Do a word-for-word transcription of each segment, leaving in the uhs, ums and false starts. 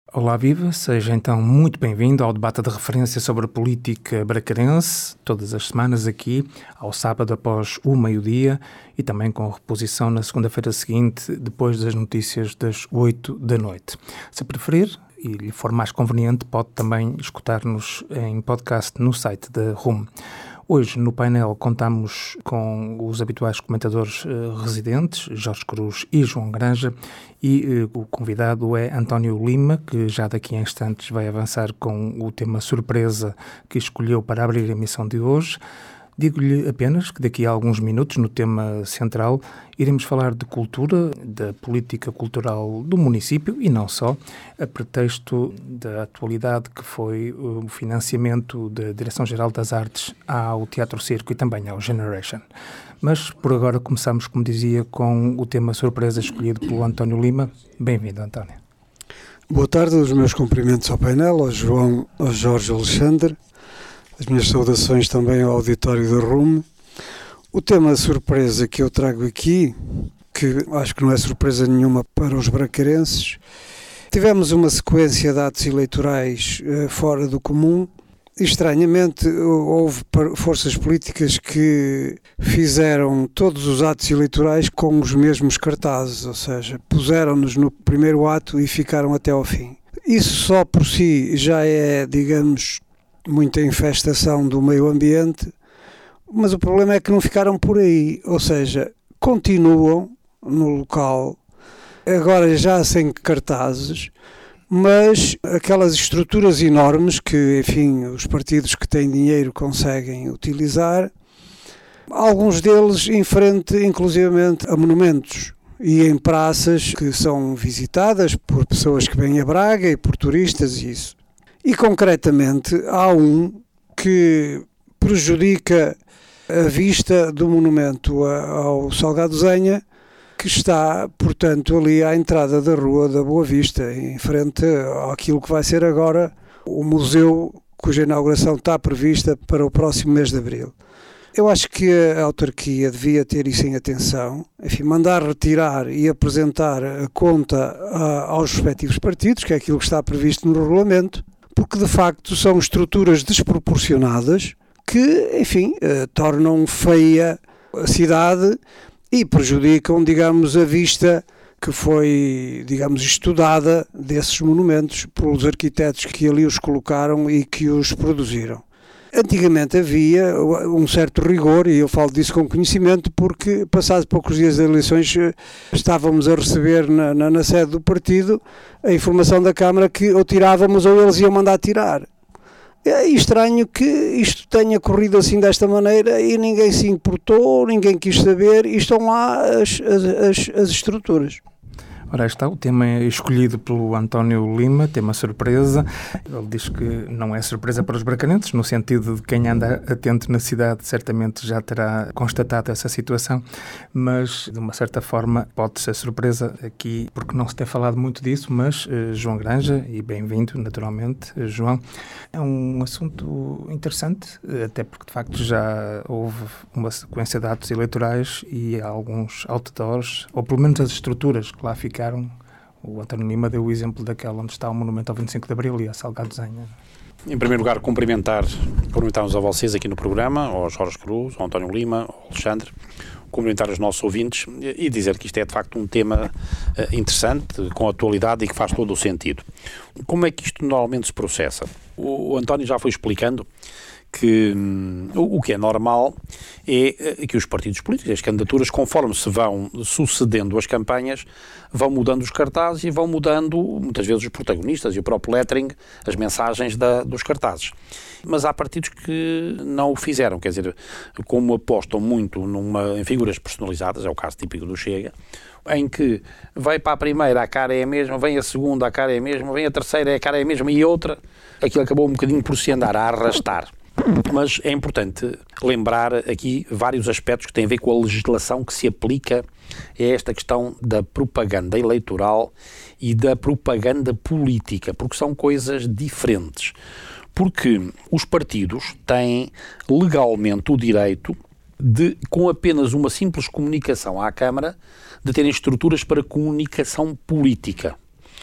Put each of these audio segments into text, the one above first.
Olá, viva! Seja então muito bem-vindo ao debate de referência sobre a política bracarense, todas as semanas aqui, ao sábado após o meio-dia e também com reposição na segunda-feira seguinte, depois das notícias das oito da noite. Se preferir e lhe for mais conveniente, pode também escutar-nos em podcast no site da R U M. Hoje, no painel, contamos com os habituais comentadores uh, residentes, Jorge Cruz e João Granja, e uh, o convidado é António Lima, que já daqui a instantes vai avançar com o tema surpresa que escolheu para abrir a emissão de hoje. Digo-lhe apenas que daqui a alguns minutos, no tema central, iremos falar de cultura, da política cultural do município e não só, a pretexto da atualidade que foi o financiamento da Direção-Geral das Artes ao Teatro Circo e também ao Generation. Mas por agora começamos, como dizia, com o tema surpresa escolhido pelo António Lima. Bem-vindo, António. Boa tarde, os meus cumprimentos ao painel, ao João, ao Jorge Alexandre. As minhas saudações também ao auditório da R U M. O tema surpresa que eu trago aqui, que acho que não é surpresa nenhuma para os bracarenses, tivemos uma sequência de atos eleitorais uh, fora do comum. Estranhamente, houve forças políticas que fizeram todos os atos eleitorais com os mesmos cartazes, ou seja, puseram-nos no primeiro ato e ficaram até ao fim. Isso só por si já é, digamos, muita infestação do meio ambiente, mas o problema é que não ficaram por aí, ou seja, continuam no local, agora já sem cartazes, mas aquelas estruturas enormes que, enfim, os partidos que têm dinheiro conseguem utilizar, alguns deles em frente, inclusivamente, a monumentos e em praças que são visitadas por pessoas que vêm a Braga e por turistas e isso. E, concretamente, há um que prejudica a vista do monumento ao Salgado Zenha, que está, portanto, ali à entrada da Rua da Boa Vista, em frente àquilo que vai ser agora o museu, cuja inauguração está prevista para o próximo mês de abril. Eu acho que a autarquia devia ter isso em atenção, enfim, mandar retirar e apresentar a conta a, aos respectivos partidos, que é aquilo que está previsto no regulamento, porque de facto são estruturas desproporcionadas que, enfim, eh, tornam feia a cidade e prejudicam, digamos, a vista que foi, digamos, estudada desses monumentos pelos arquitetos que ali os colocaram e que os produziram. Antigamente havia um certo rigor, e eu falo disso com conhecimento, porque passados poucos dias das eleições estávamos a receber na, na, na sede do partido a informação da Câmara que ou tirávamos ou eles iam mandar tirar. É estranho que isto tenha corrido assim desta maneira e ninguém se importou, ninguém quis saber e estão lá as, as, as estruturas. Ora, está o tema escolhido pelo António Lima, tema surpresa. Ele diz que não é surpresa para os bracarenses, no sentido de quem anda atento na cidade certamente já terá constatado essa situação, mas de uma certa forma pode ser surpresa aqui, porque não se tem falado muito disso, mas uh, João Granja, e bem-vindo naturalmente, uh, João, é um assunto interessante, até porque de facto já houve uma sequência de atos eleitorais e alguns outdoors, ou pelo menos as estruturas que lá ficaram. O António Lima deu o exemplo daquela onde está o monumento ao vinte e cinco de Abril e a Salgado Zenha. Em primeiro lugar, cumprimentar, cumprimentar-nos a vocês aqui no programa, ao Jorge Cruz, ao António Lima, ao Alexandre, cumprimentar os nossos ouvintes e dizer que isto é de facto um tema uh, interessante, com atualidade e que faz todo o sentido. Como é que isto normalmente se processa? O, o António já foi explicando que hum, o, o que é normal é que os partidos políticos, as candidaturas, conforme se vão sucedendo as campanhas, vão mudando os cartazes e vão mudando, muitas vezes, os protagonistas e o próprio lettering, as mensagens da, dos cartazes. Mas há partidos que não o fizeram, quer dizer, como apostam muito numa, em figuras personalizadas, é o caso típico do Chega, em que vai para a primeira, a cara é a mesma, vem a segunda, a cara é a mesma, vem a terceira, a cara é a mesma, e outra, aquilo acabou um bocadinho por se andar a arrastar. Mas é importante lembrar aqui vários aspectos que têm a ver com a legislação que se aplica a esta questão da propaganda eleitoral e da propaganda política, porque são coisas diferentes. Porque os partidos têm legalmente o direito de, com apenas uma simples comunicação à Câmara, de terem estruturas para comunicação política.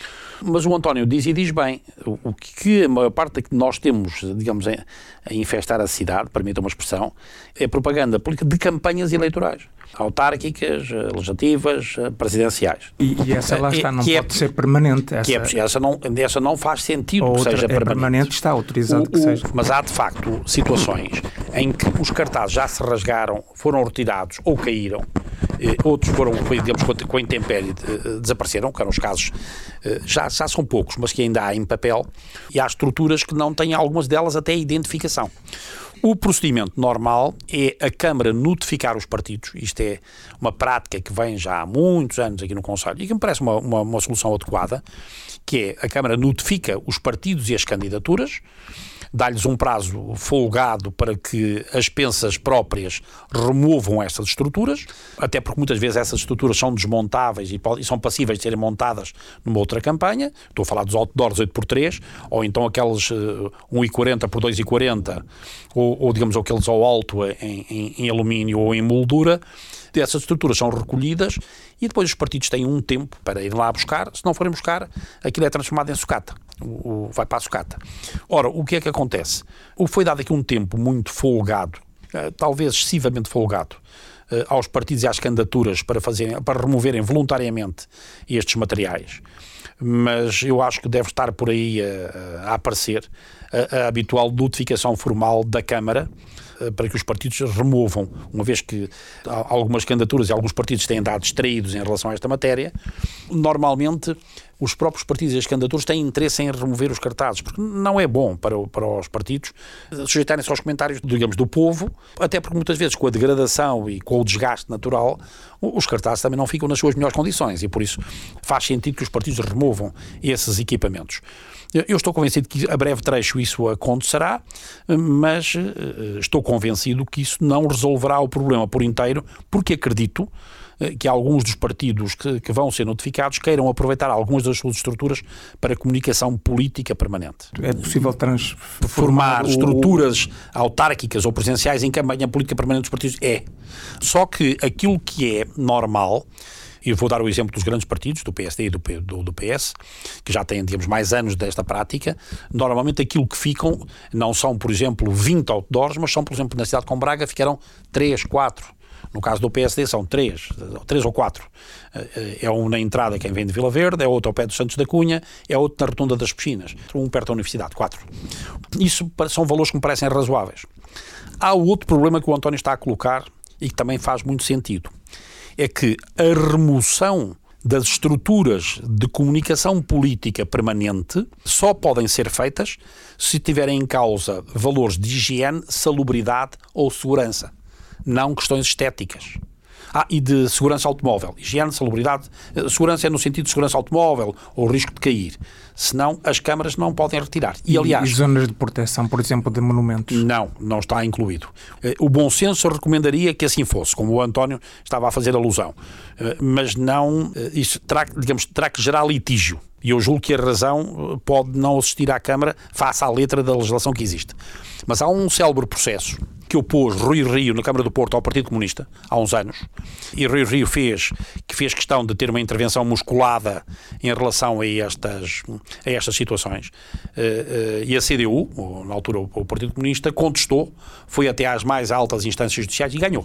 Mas o António diz e diz bem, o que a maior parte que nós temos, digamos, a infestar a cidade, permita uma expressão, é propaganda política de campanhas eleitorais. Autárquicas, legislativas, presidenciais. E, e essa lá está, não que pode é, ser permanente. Essa, que é, essa, não, essa não faz sentido outra, que seja é permanente. permanente. Está autorizado o, que o, seja. Mas há, de facto, situações em que os cartazes já se rasgaram, foram retirados ou caíram, eh, outros foram, digamos, com a intempérie eh, desapareceram, que eram os casos, eh, já, já são poucos, mas que ainda há em papel, e há estruturas que não têm, algumas delas, até identificação. O procedimento normal é a Câmara notificar os partidos. Isto é uma prática que vem já há muitos anos aqui no Conselho e que me parece uma, uma, uma solução adequada, que é a Câmara notifica os partidos e as candidaturas, dá-lhes um prazo folgado para que as pensas próprias removam essas estruturas, até porque muitas vezes essas estruturas são desmontáveis e, e são passíveis de serem montadas numa outra campanha. Estou a falar dos outdoors oito por três, ou então aqueles uh, um e quarenta por dois e quarenta, ou, ou digamos aqueles ao alto em, em, em alumínio ou em moldura. Essas estruturas são recolhidas e depois os partidos têm um tempo para ir lá buscar. Se não forem buscar, aquilo é transformado em sucata. O, o, vai para a sucata. Ora, o que é que acontece? O, foi dado aqui um tempo muito folgado, uh, talvez excessivamente folgado, uh, aos partidos e às candidaturas para, fazerem, para removerem voluntariamente estes materiais. Mas eu acho que deve estar por aí a, a aparecer a, a habitual notificação formal da Câmara para que os partidos removam, uma vez que algumas candidaturas e alguns partidos têm andado distraídos em relação a esta matéria. Normalmente os próprios partidos e as candidaturas têm interesse em remover os cartazes, porque não é bom para, para os partidos sujeitarem-se aos comentários, digamos, do povo, até porque muitas vezes com a degradação e com o desgaste natural, os cartazes também não ficam nas suas melhores condições e por isso faz sentido que os partidos removam esses equipamentos. Eu estou convencido que a breve trecho isso acontecerá, mas estou convencido que isso não resolverá o problema por inteiro, porque acredito que alguns dos partidos que, que vão ser notificados queiram aproveitar algumas das suas estruturas para comunicação política permanente. É possível transformar o... estruturas autárquicas ou presenciais em campanha política permanente dos partidos? É. Só que aquilo que é normal, e vou dar o exemplo dos grandes partidos, do P S D e do, P, do, do P S, que já têm, digamos, mais anos desta prática, normalmente aquilo que ficam não são, por exemplo, vinte outdoors, mas são, por exemplo, na cidade com Braga ficaram três, quatro. No caso do P S D são três, três ou quatro. É um na entrada, quem vem de Vila Verde, é outro ao pé dos Santos da Cunha, é outro na Rotunda das Piscinas, um perto da Universidade, quatro. Isso são valores que me parecem razoáveis. Há outro problema que o António está a colocar e que também faz muito sentido. É que a remoção das estruturas de comunicação política permanente só podem ser feitas se tiverem em causa valores de higiene, salubridade ou segurança, não questões estéticas. Ah, e de segurança automóvel. Higiene, salubridade, segurança é no sentido de segurança automóvel ou risco de cair. Senão, as câmaras não podem retirar. E, aliás, e zonas de proteção, por exemplo, de monumentos? Não, não está incluído. O bom senso recomendaria que assim fosse, como o António estava a fazer alusão. Mas não, isso terá, digamos, terá que gerar litígio. E eu julgo que a razão pode não assistir à Câmara face à letra da legislação que existe. Mas há um célebre processo que opôs Rui Rio na Câmara do Porto ao Partido Comunista, há uns anos, e Rui Rio fez, que fez questão de ter uma intervenção musculada em relação a estas, a estas situações. E a C D U, na altura o Partido Comunista, contestou, foi até às mais altas instâncias judiciais e ganhou.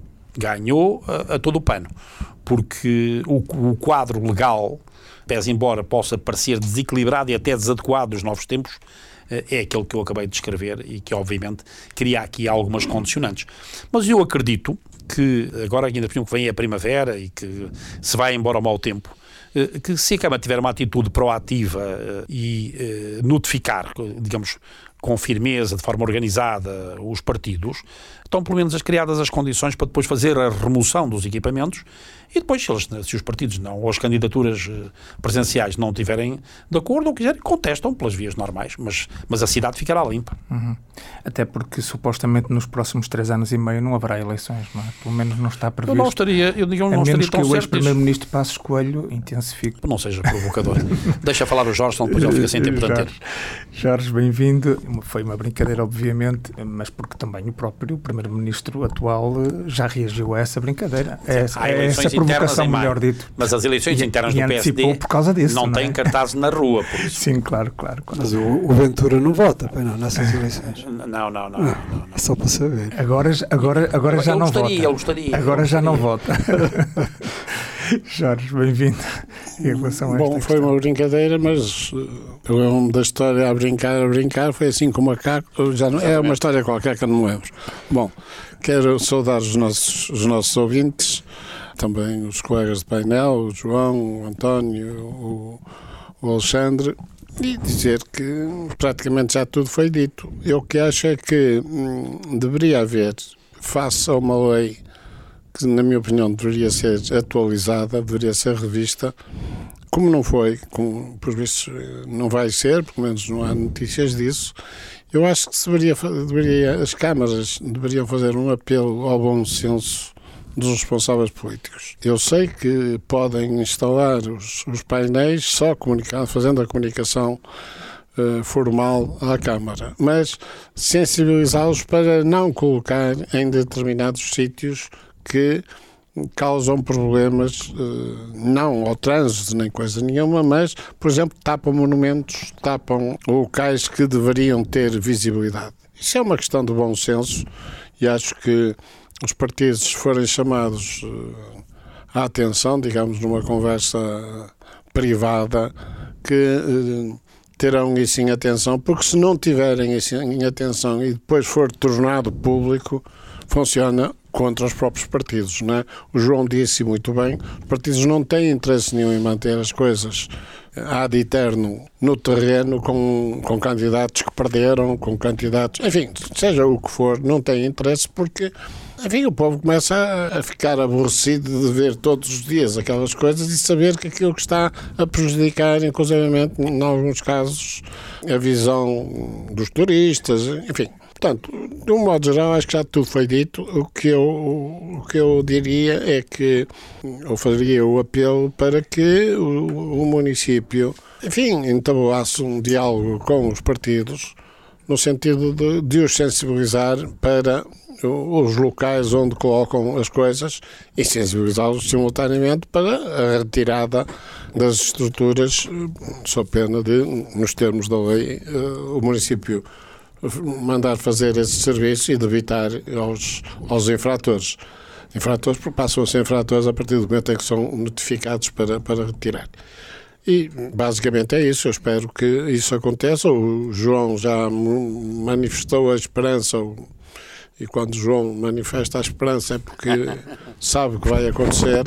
Ganhou a, a todo o pano. Porque o, o quadro legal, pese embora possa parecer desequilibrado e até desadequado dos novos tempos, é aquele que eu acabei de descrever e que, obviamente, cria aqui algumas condicionantes. Mas eu acredito que, agora ainda por cima que vem a primavera e que se vai embora ao mau tempo, que se a Câmara tiver uma atitude proativa e notificar, digamos, com firmeza, de forma organizada, os partidos, estão pelo menos as criadas as condições para depois fazer a remoção dos equipamentos e depois, se, eles, se os partidos não, ou as candidaturas presenciais não estiverem de acordo ou quiserem, contestam pelas vias normais, mas, mas a cidade ficará limpa. Uhum. Até porque, supostamente, nos próximos três anos e meio não haverá eleições, não é? Pelo menos não está previsto. Eu não estaria, eu digo, não a estaria menos tão que o certo ex-primeiro-ministro Passos Coelho intensifique. Não seja provocador. Deixa falar o Jorge, senão depois ele fica sem tempo de antena. Jorge, bem-vindo. Foi uma brincadeira, obviamente, mas porque também o próprio primeiro primeiro-ministro atual já reagiu a essa brincadeira. É, Há é essa provocação, melhor dito. Mas as eleições e, internas e do P S D por causa disso, não, não têm é? cartazes na rua, por isso. Sim, claro, claro. claro. Mas o, o Ventura não vota, não, nessas eleições. Não, não, não. não, não, não. É só para saber. Agora, agora, agora já eu não gostaria, vota. Eu gostaria, agora eu já gostaria. não vota. Jorge, bem-vindo em relação a esta Bom, questão. foi uma brincadeira, mas eu lembro da história a brincar, a brincar, foi assim com o macaco, já não, é uma história qualquer que eu não me lembro. Bom, quero saudar os nossos, os nossos ouvintes, também os colegas de painel, o João, o António, o, o Alexandre, e dizer que praticamente já tudo foi dito. Eu o que acho é que hum, deveria haver, face a uma lei que, na minha opinião, deveria ser atualizada, deveria ser revista, como não foi, como por vistos não vai ser, pelo menos não há notícias disso. Eu acho que se deveria, deveria, as câmaras deveriam fazer um apelo ao bom senso dos responsáveis políticos. Eu sei que podem instalar os, os painéis só comunicando, fazendo a comunicação uh, formal à Câmara, mas sensibilizá-los para não colocar em determinados sítios que causam problemas, não ao trânsito nem coisa nenhuma, mas, por exemplo, tapam monumentos, tapam locais que deveriam ter visibilidade. Isso é uma questão de bom senso e acho que os partidos, se forem chamados à atenção, digamos, numa conversa privada, que terão isso em atenção, porque se não tiverem isso em atenção e depois for tornado público, funciona contra os próprios partidos, não é? O João disse muito bem, os partidos não têm interesse nenhum em manter as coisas ad eterno no terreno com, com candidatos que perderam, com candidatos, enfim, seja o que for, não têm interesse porque, enfim, o povo começa a, a ficar aborrecido de ver todos os dias aquelas coisas e saber que aquilo que está a prejudicar, inclusivamente, em alguns casos, a visão dos turistas, enfim. Portanto, de um modo geral, acho que já tudo foi dito. O que eu, o que eu diria é que eu faria o apelo para que o, o município, enfim, entabulasse um diálogo com os partidos no sentido de, de os sensibilizar para os locais onde colocam as coisas e sensibilizá-los simultaneamente para a retirada das estruturas, sob pena de, nos termos da lei, o município mandar fazer esse serviço e de evitar aos, aos infratores. Infratores porque passam a ser infratores a partir do momento em que são notificados para, para retirar. E basicamente é isso, eu espero que isso aconteça. O João já manifestou a esperança, e quando o João manifesta a esperança é porque sabe que vai acontecer,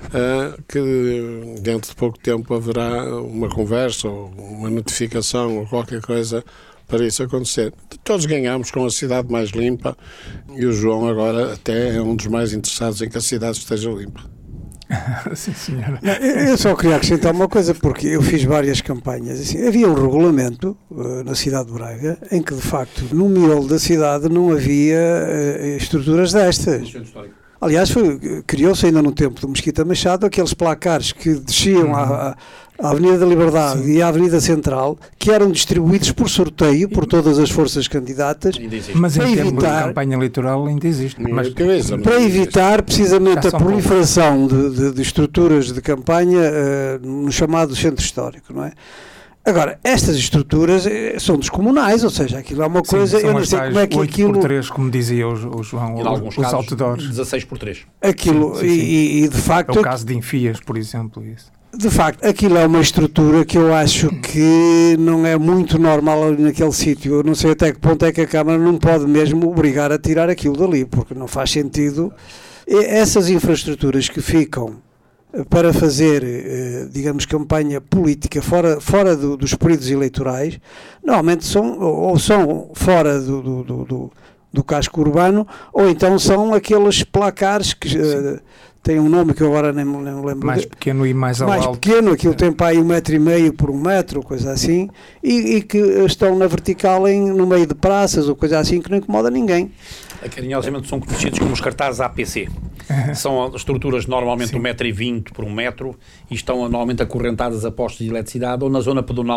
que dentro de pouco tempo haverá uma conversa ou uma notificação ou qualquer coisa para isso acontecer. Todos ganhamos com a cidade mais limpa e o João agora até é um dos mais interessados em que a cidade esteja limpa. Sim, senhora. Eu só queria acrescentar uma coisa, porque eu fiz várias campanhas. Assim, havia um regulamento uh, na cidade de Braga em que, de facto, no miolo da cidade não havia uh, estruturas destas. Aliás, foi, criou-se ainda no tempo do Mesquita Machado aqueles placares que desciam uhum. à, à Avenida da Liberdade Sim. e à Avenida Central, que eram distribuídos por sorteio por todas as forças candidatas. Mas em termos evitar, de campanha eleitoral ainda existe. Mas, para evitar precisamente a proliferação de, de, de estruturas de campanha uh, no chamado centro histórico, não é? Agora, estas estruturas são descomunais, ou seja, aquilo é uma coisa, Sim, eu não sei como é que oito aquilo... por três, como dizia o, o João, em alguns os casos, outdoors. dezasseis por três. Aquilo, sim, sim, sim. E, e de facto... É o caso de Enfias, por exemplo. Isso. De facto, aquilo é uma estrutura que eu acho que não é muito normal ali naquele sítio. Eu não sei até que ponto é que a Câmara não pode mesmo obrigar a tirar aquilo dali, porque não faz sentido. E essas infraestruturas que ficam para fazer, digamos, campanha política fora, fora do, dos períodos eleitorais, normalmente são, ou são fora do, do, do, do casco urbano, ou então são aqueles placares que uh, têm um nome que eu agora nem, nem me lembro. Mais de, pequeno e mais, mais alto. Mais pequeno, aquilo é. Tem para aí um metro e meio por um metro, coisa assim, e, e que estão na vertical em, no meio de praças, ou coisa assim, que não incomoda ninguém. Carinhosamente são conhecidos como os cartazes A P C. São estruturas normalmente de um metro e vinte por um metro e estão normalmente acorrentadas a postos de eletricidade ou na zona pedonal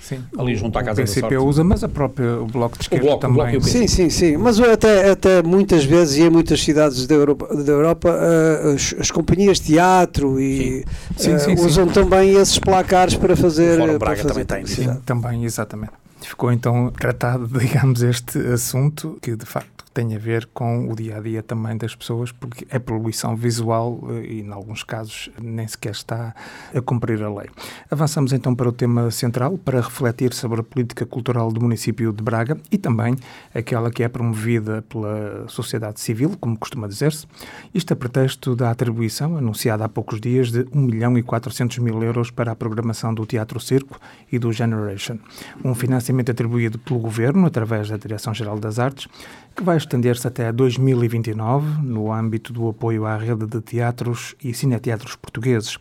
Sim, ali junto à Casa da Sorte. O P C P usa, mas a própria, o Bloco de Esquerda o bloco, também. O bloco sim, sim, sim. Mas até, até muitas vezes, e em muitas cidades da Europa, da Europa uh, as, as companhias de teatro e, sim. Uh, Sim, sim, usam sim. também esses placares para fazer... O Fórum para Braga fazer também tem. Sim, também, exatamente. Ficou então tratado, digamos, este assunto que de facto tem a ver com o dia-a-dia também das pessoas, porque é poluição visual e, em alguns casos, nem sequer está a cumprir a lei. Avançamos então para o tema central, para refletir sobre a política cultural do município de Braga e também aquela que é promovida pela sociedade civil, como costuma dizer-se. Isto a pretexto da atribuição, anunciada há poucos dias, de um milhão e quatrocentos mil euros para a programação do Teatro Circo e do Generation. Um financiamento atribuído pelo Governo, através da Direção-Geral das Artes, que vai estender-se até dois mil e vinte e nove, no âmbito do apoio à rede de teatros e cineteatros portugueses.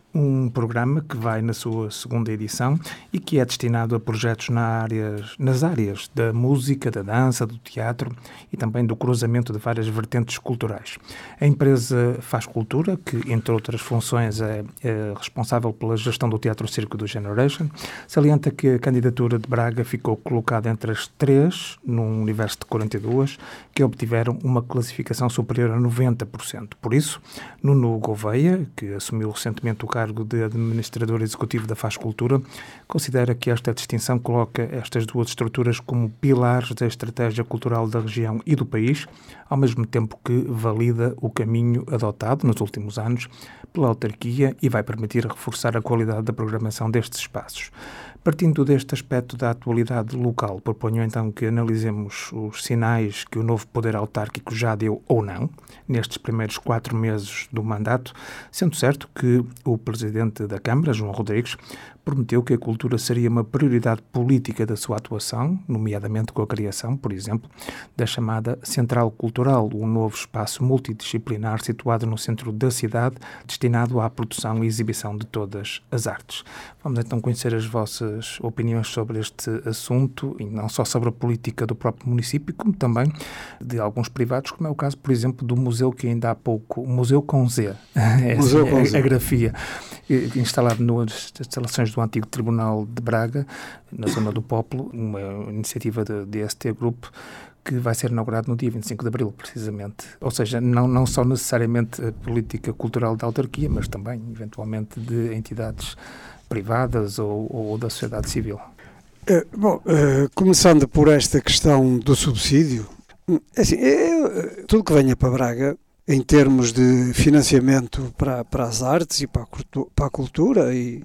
Um programa que vai na sua segunda edição e que é destinado a projetos na áreas, nas áreas da música, da dança, do teatro e também do cruzamento de várias vertentes culturais. A empresa Faz Cultura, que entre outras funções é, é responsável pela gestão do Teatro Circo do Generation, salienta que a candidatura de Braga ficou colocada entre as três, num universo de quarenta e duas, que obtiveram uma classificação superior a noventa por cento. Por isso, Nuno Gouveia, que assumiu recentemente o cargo de administrador executivo da Faz Cultura, considera que esta distinção coloca estas duas estruturas como pilares da estratégia cultural da região e do país, ao mesmo tempo que valida o caminho adotado nos últimos anos pela autarquia e vai permitir reforçar a qualidade da programação destes espaços. Partindo deste aspecto da atualidade local, proponho então que analisemos os sinais que o novo poder autárquico já deu ou não, nestes primeiros quatro meses do mandato, sendo certo que o Presidente da Câmara, João Rodrigues, prometeu que a cultura seria uma prioridade política da sua atuação, nomeadamente com a criação, por exemplo, da chamada Central Cultural, um novo espaço multidisciplinar situado no centro da cidade, destinado à produção e exibição de todas as artes. Vamos então conhecer as vossas opiniões sobre este assunto, e não só sobre a política do próprio município, como também de alguns privados, como é o caso, por exemplo, do museu que ainda há pouco, o Museu com Z, é Museu assim, com a, Z. a grafia, instalado nas instalações do antigo Tribunal de Braga, na zona do Popolo, uma iniciativa da D S T Group, que vai ser inaugurado no dia vinte e cinco de abril, precisamente. Ou seja, não, não só necessariamente a política cultural da autarquia, mas também, eventualmente, de entidades privadas ou, ou da sociedade civil. Uh, bom, uh, começando por esta questão do subsídio, assim, é, tudo que venha para Braga, em termos de financiamento para, para as artes e para a, cultu- para a cultura e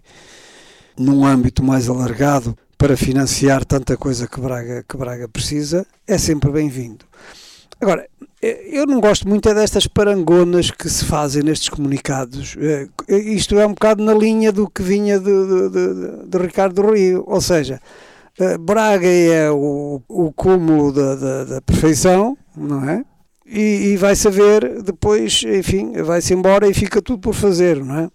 num âmbito mais alargado para financiar tanta coisa que Braga, que Braga precisa, é sempre bem-vindo. Agora, eu não gosto muito é destas parangonas que se fazem nestes comunicados. Isto é um bocado na linha do que vinha de, de, de, de Ricardo Rio, ou seja, Braga é o, o cúmulo da, da, da perfeição, não é? E, e vai-se a ver depois, enfim, vai-se embora e fica tudo por fazer, não é?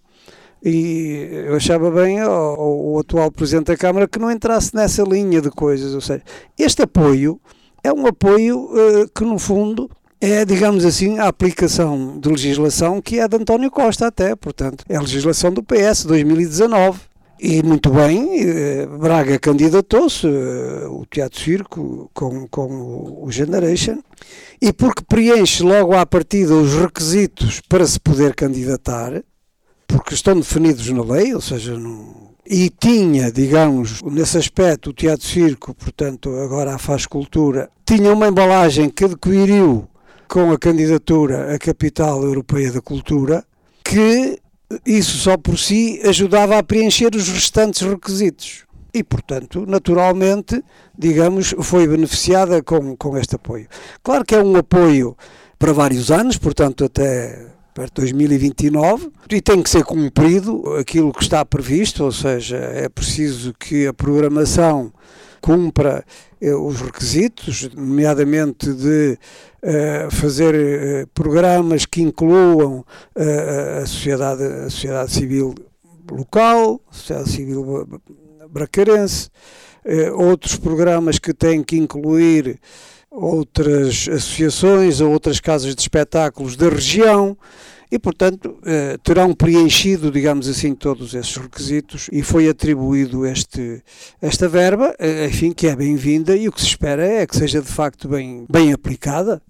E eu achava bem ao, ao atual Presidente da Câmara que não entrasse nessa linha de coisas, ou seja, este apoio é um apoio uh, que no fundo é, digamos assim, a aplicação de legislação que é de António Costa até, portanto, é a legislação do P S dois mil e dezanove. E muito bem, Braga candidatou-se, o Teatro Circo, com, com o Generation, e porque preenche logo à partida os requisitos para se poder candidatar, porque estão definidos na lei, ou seja, não, e tinha, digamos, nesse aspecto, o Teatro Circo, portanto, agora a Faz Cultura, tinha uma embalagem que adquiriu com a candidatura à Capital Europeia da Cultura, que isso só por si ajudava a preencher os restantes requisitos e, portanto, naturalmente, digamos, foi beneficiada com, com este apoio. Claro que é um apoio para vários anos, portanto, até perto de dois mil e vinte e nove, e tem que ser cumprido aquilo que está previsto, ou seja, é preciso que a programação cumpra eh, os requisitos, nomeadamente de uh, fazer uh, programas que incluam uh, a, sociedade, a sociedade civil local, a sociedade civil bracarense, uh, outros programas que têm que incluir outras associações ou outras casas de espetáculos da região, e, portanto, eh, terão preenchido, digamos assim, todos esses requisitos e foi atribuído este, esta verba, eh, enfim, que é bem-vinda e o que se espera é que seja de facto bem, bem aplicada.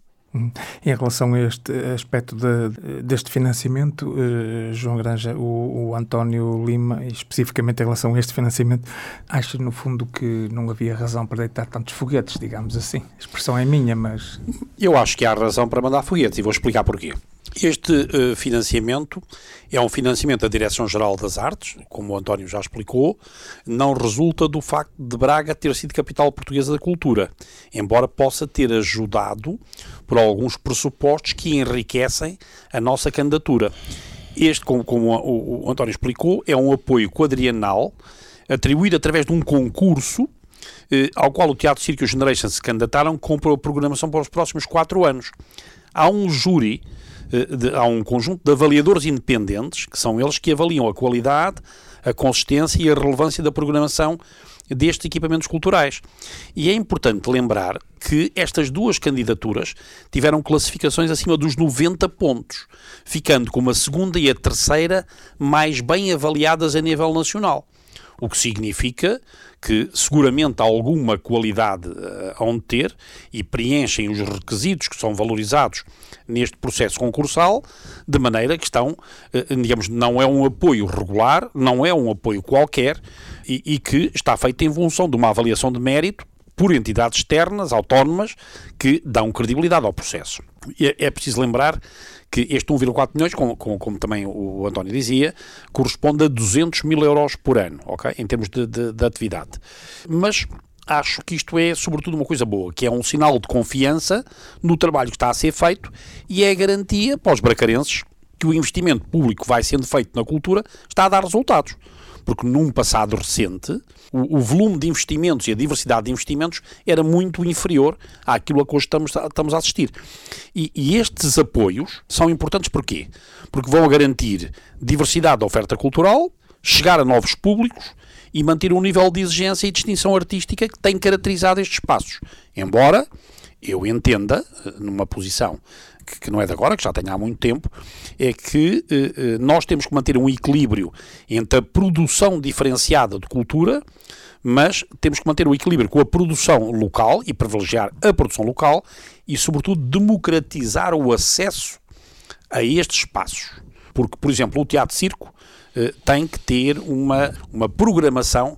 Em relação a este aspecto de, deste financiamento, eh, João Granja, o, o António Lima, especificamente em relação a este financiamento, acha no fundo que não havia razão para deitar tantos foguetes, digamos assim? A expressão é minha, mas... Eu acho que há razão para mandar foguetes e vou explicar porquê. Este uh, financiamento é um financiamento da Direção-Geral das Artes, como o António já explicou, não resulta do facto de Braga ter sido capital portuguesa da cultura, embora possa ter ajudado por alguns pressupostos que enriquecem a nossa candidatura. Este, como, como o, o António explicou, é um apoio quadrienal atribuído através de um concurso eh, ao qual o Teatro Circo e o Generation se candidataram com a programação para os próximos quatro anos. Há um júri, De, há um conjunto de avaliadores independentes, que são eles que avaliam a qualidade, a consistência e a relevância da programação destes equipamentos culturais. E é importante lembrar que estas duas candidaturas tiveram classificações acima dos noventa pontos, ficando como a segunda e a terceira mais bem avaliadas a nível nacional. O que significa que seguramente há alguma qualidade uh, onde ter e preenchem os requisitos que são valorizados neste processo concursal, de maneira que estão, uh, digamos, não é um apoio regular, não é um apoio qualquer e, e que está feito em função de uma avaliação de mérito por entidades externas, autónomas, que dão credibilidade ao processo. E é, é preciso lembrar que este um vírgula quatro milhões, como, como, como também o António dizia, corresponde a duzentos mil euros por ano, ok? Em termos de, de, de atividade. Mas acho que isto é, sobretudo, uma coisa boa, que é um sinal de confiança no trabalho que está a ser feito e é a garantia para os bracarenses que o investimento público que vai sendo feito na cultura está a dar resultados. Porque num passado recente, o, o volume de investimentos e a diversidade de investimentos era muito inferior àquilo a que hoje estamos, estamos a assistir. E, e estes apoios são importantes porquê? Porque vão garantir diversidade da oferta cultural, chegar a novos públicos e manter um nível de exigência e distinção artística que tem caracterizado estes espaços. Embora eu entenda, numa posição que, que não é de agora, que já tenho há muito tempo, é que eh, nós temos que manter um equilíbrio entre a produção diferenciada de cultura, mas temos que manter o equilíbrio com a produção local e privilegiar a produção local e, sobretudo, democratizar o acesso a estes espaços. Porque, por exemplo, o Teatro Circo eh, tem que ter uma, uma programação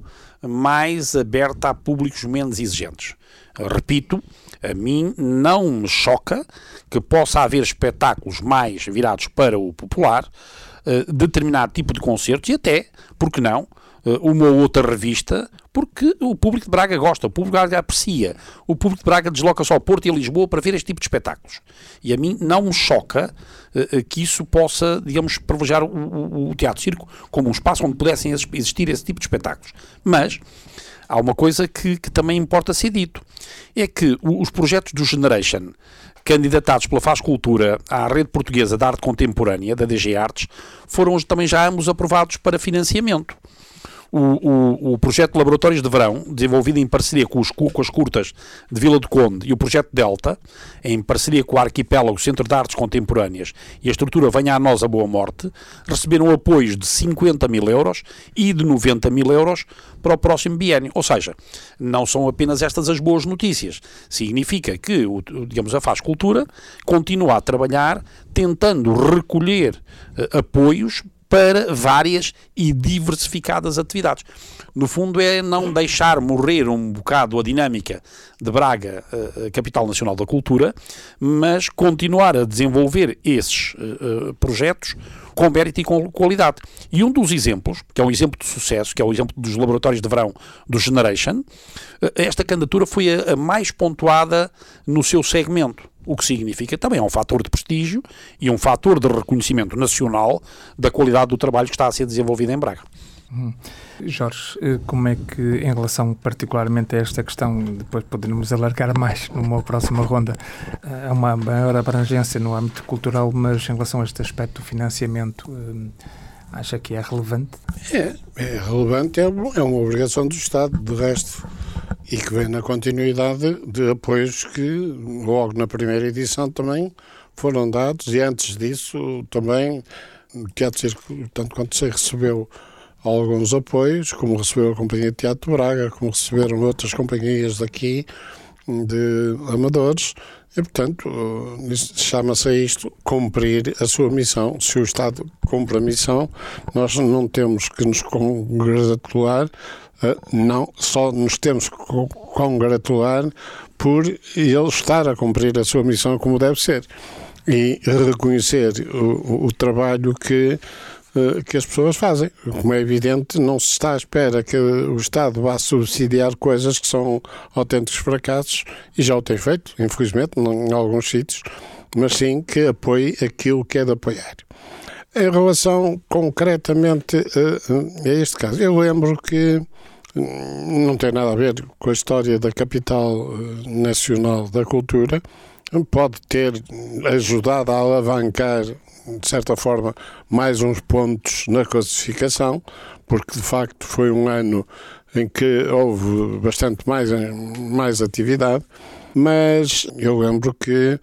mais aberta a públicos menos exigentes. Repito, a mim não me choca que possa haver espetáculos mais virados para o popular, uh, determinado tipo de concertos e até, porque não, uh, uma ou outra revista, porque o público de Braga gosta, o público de Braga aprecia, o público de Braga desloca-se ao Porto e a Lisboa para ver este tipo de espetáculos. E a mim não me choca uh, que isso possa, digamos, privilegiar o, o, o Teatro Circo como um espaço onde pudessem existir esse tipo de espetáculos. Mas há uma coisa que, que também importa ser dito, é que os projetos do Generation, candidatados pela Faz Cultura à Rede Portuguesa de Arte Contemporânea, da D G Artes, foram também já ambos aprovados para financiamento. O, o, o projeto de Laboratórios de Verão, desenvolvido em parceria com, os, com as curtas de Vila do Conde, e o projeto Delta, em parceria com o Arquipélago Centro de Artes Contemporâneas e a estrutura Venha a Nós a Boa Morte, receberam apoios de cinquenta mil euros e de noventa mil euros para o próximo biênio. Ou seja, não são apenas estas as boas notícias. Significa que, o, digamos, a Faz Cultura continua a trabalhar tentando recolher uh, apoios para várias e diversificadas atividades. No fundo é não deixar morrer um bocado a dinâmica de Braga, uh, capital nacional da cultura, mas continuar a desenvolver esses uh, projetos com mérito e com qualidade. E um dos exemplos, que é um exemplo de sucesso, que é o exemplo dos Laboratórios de Verão do Generation, uh, esta candidatura foi a, a mais pontuada no seu segmento. O que significa também é um fator de prestígio e um fator de reconhecimento nacional da qualidade do trabalho que está a ser desenvolvido em Braga. Hum. Jorge, como é que, em relação particularmente a esta questão, depois poderemos alargar mais numa próxima ronda, há uma maior abrangência no âmbito cultural, mas em relação a este aspecto do financiamento, acha que é relevante? É, é relevante, é, é uma obrigação do Estado, de resto, e que vem na continuidade de apoios que, logo na primeira edição também, foram dados, e antes disso também o Teatro Circo, tanto quanto sei, recebeu alguns apoios, como recebeu a Companhia de Teatro de Braga, como receberam outras companhias daqui, de amadores, e portanto chama-se a isto cumprir a sua missão. Se o Estado cumpre a missão, nós não temos que nos congratular, não, só nos temos que congratular por ele estar a cumprir a sua missão como deve ser, e reconhecer o, o trabalho que que as pessoas fazem. Como é evidente, não se está à espera que o Estado vá subsidiar coisas que são autênticos fracassos, e já o tem feito, infelizmente, em alguns sítios, mas sim que apoie aquilo que é de apoiar. Em relação concretamente a, a este caso, eu lembro que não tem nada a ver com a história da capital nacional da cultura, pode ter ajudado a alavancar, de certa forma, mais uns pontos na classificação, porque de facto foi um ano em que houve bastante mais, mais atividade, mas eu lembro que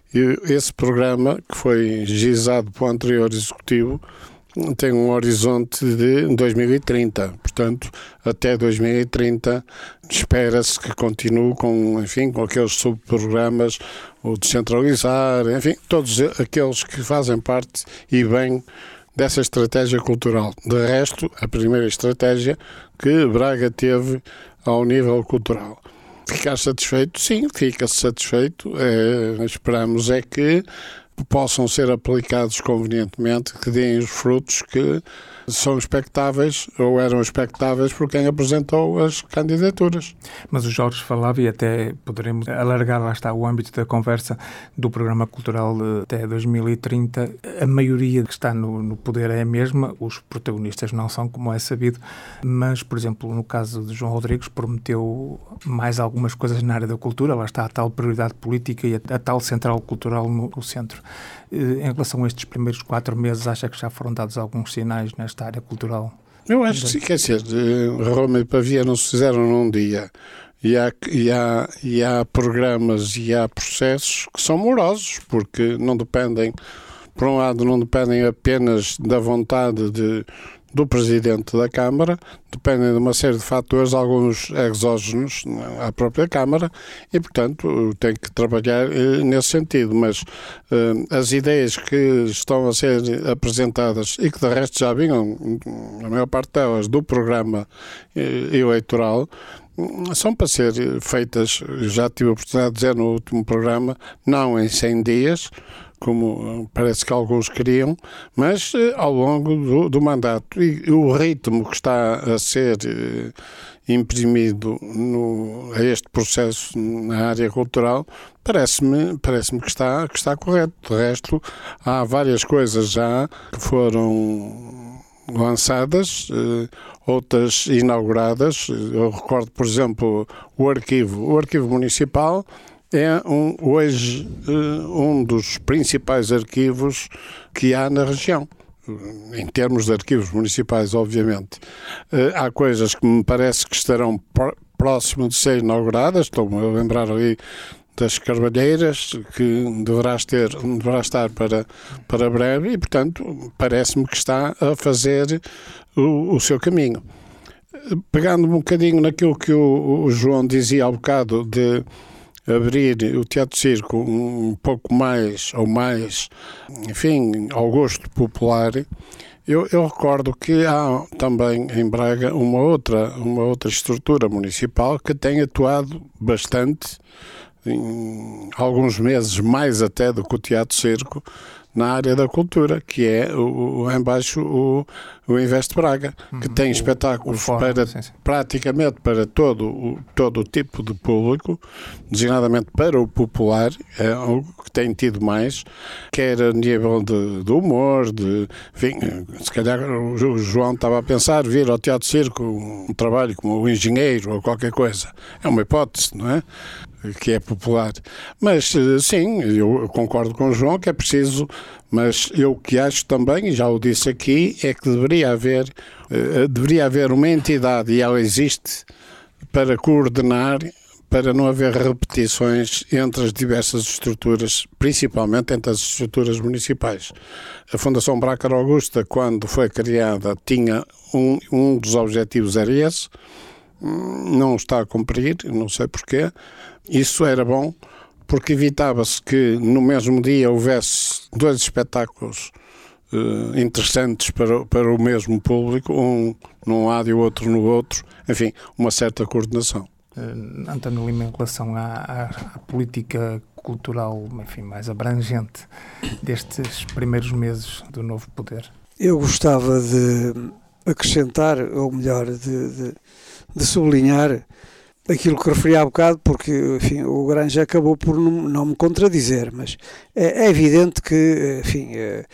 esse programa, que foi gizado pelo anterior executivo, tem um horizonte de dois mil e trinta, portanto, até dois mil e trinta espera-se que continue com, enfim, com aqueles subprogramas, o descentralizar, enfim, todos aqueles que fazem parte e bem dessa estratégia cultural. De resto, a primeira estratégia que Braga teve ao nível cultural. Ficar satisfeito? Sim, fica-se satisfeito. É, esperamos é que possam ser aplicados convenientemente, que deem os frutos que são expectáveis ou eram expectáveis por quem apresentou as candidaturas. Mas o Jorge falava, e até poderemos alargar, lá está, o âmbito da conversa do programa cultural até dois mil e trinta. A maioria que está no, no poder é a mesma, os protagonistas não são, como é sabido, mas, por exemplo, no caso de João Rodrigues, prometeu mais algumas coisas na área da cultura, lá está a tal prioridade política e a, a tal central cultural no, no centro. Em relação a estes primeiros quatro meses, acha que já foram dados alguns sinais nesta área cultural? Eu acho que sim, quer dizer, Roma e Pavia não se fizeram num dia, e há, e, há, e há programas e há processos que são morosos, porque não dependem, por um lado, não dependem apenas da vontade de, do Presidente da Câmara, dependem de uma série de fatores, alguns exógenos à própria Câmara, e, portanto, tem que trabalhar eh, nesse sentido. Mas eh, as ideias que estão a ser apresentadas, e que de resto já vinham, a maior parte delas, do programa eh, eleitoral, são para ser feitas, já tive a oportunidade de dizer no último programa, não em cem dias, como parece que alguns queriam, mas eh, ao longo do, do mandato. E o ritmo que está a ser eh, imprimido no, a este processo na área cultural parece-me parece-me que está, que está correto. De resto, há várias coisas já que foram lançadas, eh, outras inauguradas. Eu recordo, por exemplo, o arquivo, o arquivo municipal, é um, hoje um dos principais arquivos que há na região, em termos de arquivos municipais, obviamente. Há coisas que me parece que estarão próximo de ser inauguradas, estou-me a lembrar ali das Carvalheiras, que deverá, ter, deverá estar para, para breve, e, portanto, parece-me que está a fazer o, o seu caminho. Pegando um bocadinho naquilo que o, o João dizia há bocado de abrir o Teatro Circo um pouco mais, ou mais, enfim, ao gosto popular, eu, eu recordo que há também em Braga uma outra, uma outra estrutura municipal que tem atuado bastante, em alguns meses mais até do que o Teatro Circo, na área da cultura, que é o, o, em baixo o, o Invest Braga, que uhum. tem espetáculos o, o fórum, para, sim, sim. praticamente para todo o, todo o tipo de público, designadamente para o popular, é o que tem tido mais, quer a nível de, de humor, de, enfim, se calhar o João estava a pensar vir ao Teatro Circo um trabalho como o engenheiro ou qualquer coisa. É uma hipótese, não é? Que é popular. Mas, sim, eu concordo com o João que é preciso, mas eu que acho também, e já o disse aqui, é que deveria haver, deveria haver uma entidade, e ela existe, para coordenar, para não haver repetições entre as diversas estruturas, principalmente entre as estruturas municipais. A Fundação Brácar Augusta, quando foi criada, tinha um, um dos objetivos era esse, não está a cumprir, não sei porquê. Isso era bom, porque evitava-se que no mesmo dia houvesse dois espetáculos uh, interessantes para, para o mesmo público, um num lado e o outro no outro, enfim, uma certa coordenação. Uh, António Lima, em relação à, à, à política cultural, enfim, mais abrangente destes primeiros meses do novo poder? Eu gostava de acrescentar, ou melhor, de, de, de sublinhar aquilo que referi há bocado, porque, enfim, o Granja acabou por não, não me contradizer, mas é, é evidente que, enfim, é,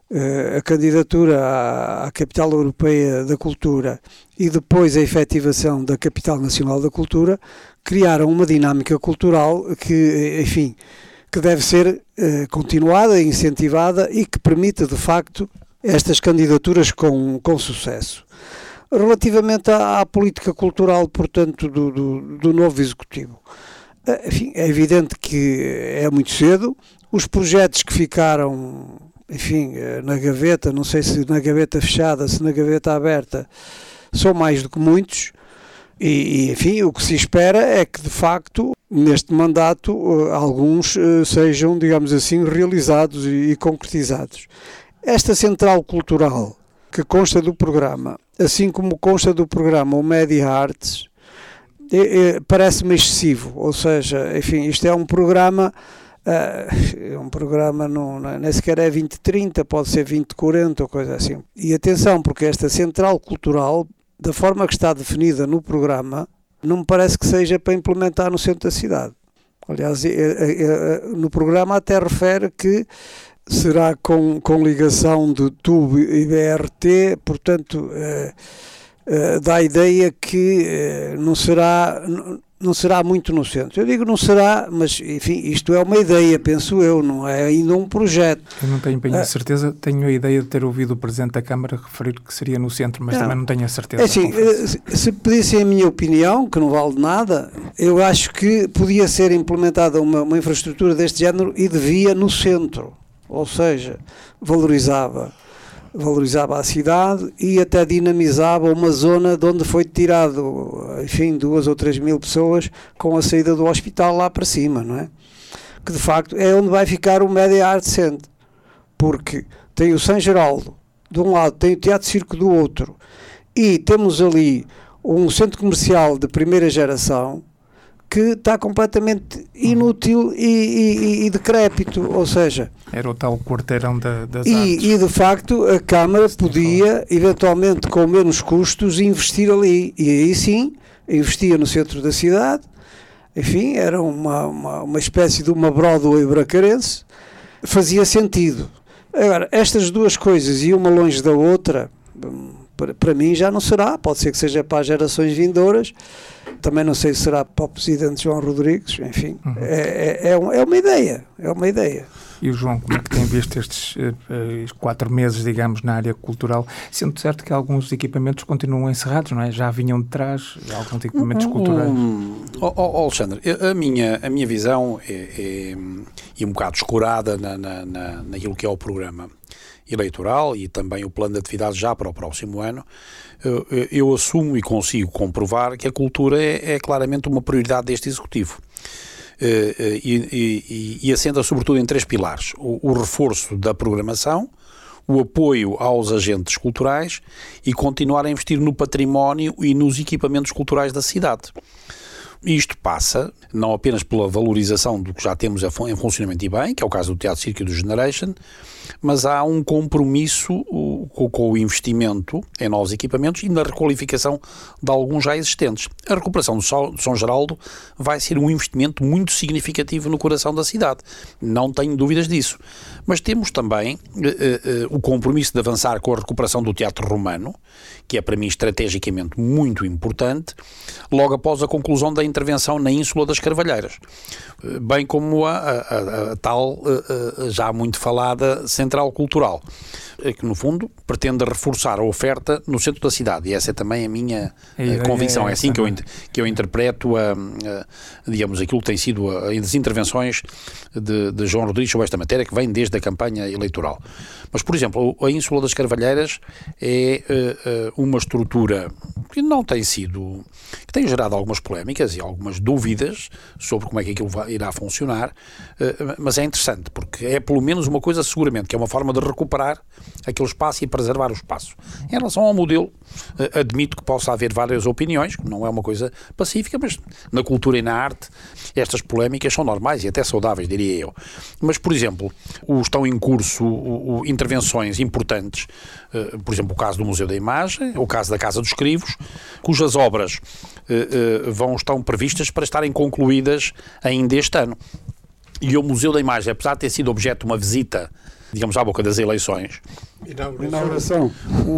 a candidatura à, à Capital Europeia da Cultura e depois a efetivação da Capital Nacional da Cultura criaram uma dinâmica cultural que, enfim, que deve ser eh, continuada e incentivada e que permita, de facto, estas candidaturas com, com sucesso. Relativamente à, à política cultural, portanto, do, do, do novo Executivo, eh, enfim, é evidente que é muito cedo. Os projetos que ficaram, enfim, na gaveta, não sei se na gaveta fechada, se na gaveta aberta, são mais do que muitos e, e enfim, o que se espera é que, de facto, neste mandato, alguns sejam, digamos assim, realizados e, e concretizados. Esta central cultural, que consta do programa, assim como consta do programa o Media Arts, é, é, parece-me excessivo, ou seja, enfim, isto é um programa... Uh, um programa não, não, nem sequer é vinte trinta, pode ser vinte quarenta ou coisa assim. E atenção, porque esta central cultural, da forma que está definida no programa, não me parece que seja para implementar no centro da cidade. Aliás, é, é, é, no programa até refere que será com, com ligação de tubo e B R T, portanto é, é, dá a ideia que é, não será... Não, não será muito no centro. Eu digo não será, mas, enfim, isto é uma ideia, penso eu, não é ainda um projeto. Eu não tenho bem a certeza, tenho a ideia de ter ouvido o Presidente da Câmara referir que seria no centro, mas não, também não tenho a certeza. É assim, se pedissem a minha opinião, que não vale de nada, eu acho que podia ser implementada uma, uma infraestrutura deste género e devia no centro, ou seja, valorizava valorizava a cidade e até dinamizava uma zona de onde foi tirado, enfim, duas ou três mil pessoas com a saída do hospital lá para cima, não é? Que de facto é onde vai ficar o Media Art Center, porque tem o São Geraldo de um lado, tem o Teatro Circo do outro, e temos ali um centro comercial de primeira geração que está completamente inútil e, e, e decrépito, ou seja... Era o tal quarteirão da, das e, artes. E, de facto, a Câmara podia, eventualmente, com menos custos, investir ali. E aí, sim, investia no centro da cidade. Enfim, era uma, uma, uma espécie de uma Broadway bracarense. Fazia sentido. Agora, estas duas coisas e uma longe da outra... Para, para mim já não será, pode ser que seja para as gerações vindouras, também não sei se será para o Presidente João Rodrigues, enfim, uhum. é, é, é, um, é uma ideia, é uma ideia. E o João, como é que tem visto estes uh, quatro meses, digamos, na área cultural, sendo certo que alguns equipamentos continuam encerrados, não é? Já vinham de trás alguns equipamentos um, culturais. Um, oh, oh, Alexandre, a minha, a minha visão é, é, é um bocado escurada na, na, na, naquilo que é o programa eleitoral e também o plano de atividades já para o próximo ano. Eu, eu assumo e consigo comprovar que a cultura é, é claramente uma prioridade deste Executivo. E, e, e assenta sobretudo em três pilares: o, o reforço da programação, o apoio aos agentes culturais e continuar a investir no património e nos equipamentos culturais da cidade. Isto passa não apenas pela valorização do que já temos em funcionamento e bem, que é o caso do Teatro Circo e do Generation, mas há um compromisso com o investimento em novos equipamentos e na requalificação de alguns já existentes. A recuperação do São Geraldo vai ser um investimento muito significativo no coração da cidade, não tenho dúvidas disso. Mas temos também uh, uh, o compromisso de avançar com a recuperação do Teatro Romano, que é para mim estrategicamente muito importante, logo após a conclusão da intervenção na Ínsula das Carvalheiras, bem como a, a, a, a tal, a, a, já muito falada, Central Cultural, que no fundo pretende reforçar a oferta no centro da cidade, e essa é também a minha a convicção, é, é assim que eu, que eu interpreto a, a, digamos, aquilo que tem sido a, as intervenções de, de João Rodrigues sobre esta matéria, que vem desde a campanha eleitoral. Mas, por exemplo, a Ínsula das Carvalheiras é uh, uh, uma estrutura que não tem sido, que tem gerado algumas polémicas e algumas dúvidas sobre como é que aquilo vai, irá funcionar, uh, mas é interessante, porque é pelo menos uma coisa seguramente, que é uma forma de recuperar aquele espaço e preservar o espaço. Em relação ao modelo, uh, admito que possa haver várias opiniões, não é uma coisa pacífica, mas na cultura e na arte estas polémicas são normais e até saudáveis, diria eu. Mas, por exemplo, o, estão em curso o, o, intervenções importantes, uh, por exemplo, o caso do Museu da Imagem, o caso da Casa dos Escrivos, cujas obras uh, uh, vão, estão previstas para estarem concluídas ainda este ano. E o Museu da Imagem, apesar de ter sido objeto de uma visita, digamos, à boca das eleições... Inauguração.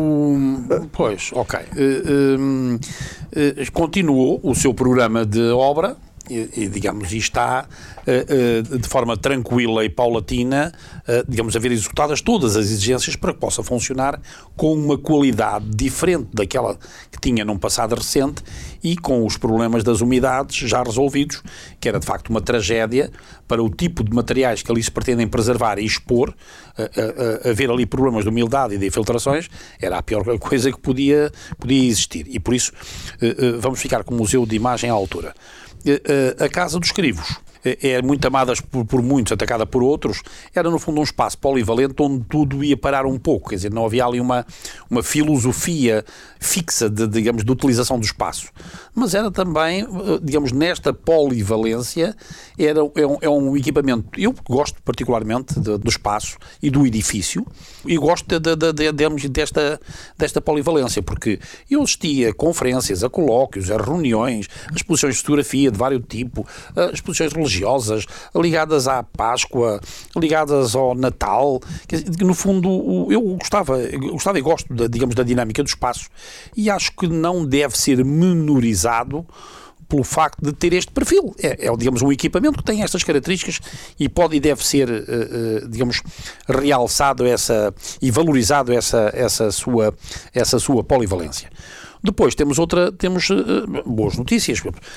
Um, pois, ok. Uh, um, uh, continuou o seu programa de obra e, e digamos, e está uh, uh, de forma tranquila e paulatina, uh, digamos, a ver executadas todas as exigências para que possa funcionar com uma qualidade diferente daquela que tinha num passado recente e com os problemas das umidades já resolvidos, que era de facto uma tragédia para o tipo de materiais que ali se pretendem preservar e expor. A, a, a ver ali problemas de umidade e de infiltrações era a pior coisa que podia, podia existir, e por isso uh, uh, vamos ficar com o Museu de Imagem à altura. Uh, uh, a Casa dos Escrivos é muito amada por, por muitos, atacada por outros, era no fundo um espaço polivalente onde tudo ia parar um pouco, quer dizer, não havia ali uma, uma filosofia fixa de, digamos, de utilização do espaço, mas era também, digamos, nesta polivalência, era, é, um, é um equipamento, eu gosto particularmente de, do espaço e do edifício, e gosto de, de, de, de, desta, desta polivalência, porque eu assistia a conferências, a colóquios, a reuniões, a exposições de fotografia de vários tipos, a exposições religiosas, ligadas à Páscoa, ligadas ao Natal, que no fundo eu gostava, eu gostava e gosto, da, digamos, da dinâmica do espaço, e acho que não deve ser menorizado pelo facto de ter este perfil. É, é, digamos, um equipamento que tem estas características e pode e deve ser, uh, uh, digamos, realçado essa, e valorizado essa, essa, sua, essa sua polivalência. Depois temos outra, temos uh, boas notícias.